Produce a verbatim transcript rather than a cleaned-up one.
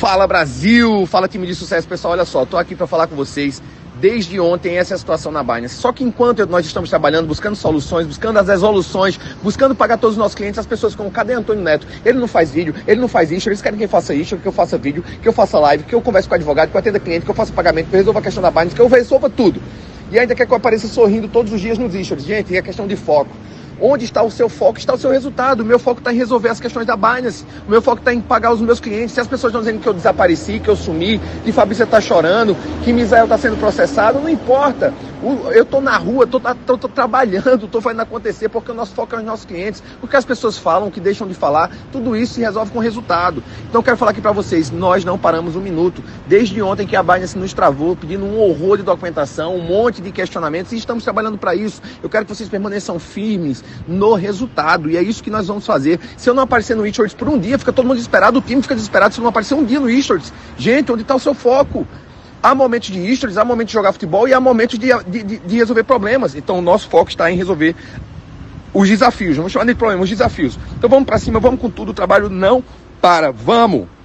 Fala Brasil, fala time de sucesso, pessoal, olha só, tô aqui para falar com vocês. Desde ontem essa é a situação na Binance. Só que enquanto nós estamos trabalhando, buscando soluções, buscando as resoluções, buscando pagar todos os nossos clientes, as pessoas ficam, cadê Antônio Neto? Ele não faz vídeo, ele não faz isso, eles querem que eu faça isso, que eu faça vídeo, que eu faça live, que eu converse com o advogado, que eu atenda cliente, que eu faça pagamento, que eu resolva a questão da Binance, que eu resolva tudo. E ainda quer que eu apareça sorrindo todos os dias nos stories. Gente, é questão de foco. Onde está o seu foco, está o seu resultado. O meu foco está em resolver as questões da Binance. O meu foco está em pagar os meus clientes. Se as pessoas estão dizendo que eu desapareci, que eu sumi, que Fabrício está chorando, que Misael está sendo processado, não importa. Eu estou na rua, estou trabalhando, estou fazendo acontecer, porque o nosso foco é os nossos clientes. O que as pessoas falam, o que deixam de falar, tudo isso se resolve com resultado. Então eu quero falar aqui para vocês, nós não paramos um minuto. Desde ontem que a Binance nos travou, pedindo um horror de documentação, um monte de questionamentos, e estamos trabalhando para isso. Eu quero que vocês permaneçam firmes no resultado, e é isso que nós vamos fazer. Se eu não aparecer no eShorts por um dia, fica todo mundo desesperado, o time fica desesperado se eu não aparecer um dia no eShorts. Gente, onde está o seu foco? Há momentos de eShorts, há momentos de jogar futebol e há momentos de, de, de resolver problemas. Então o nosso foco está em resolver os desafios, vamos chamar de problemas, os desafios. Então vamos para cima, vamos com tudo, o trabalho não para, vamos!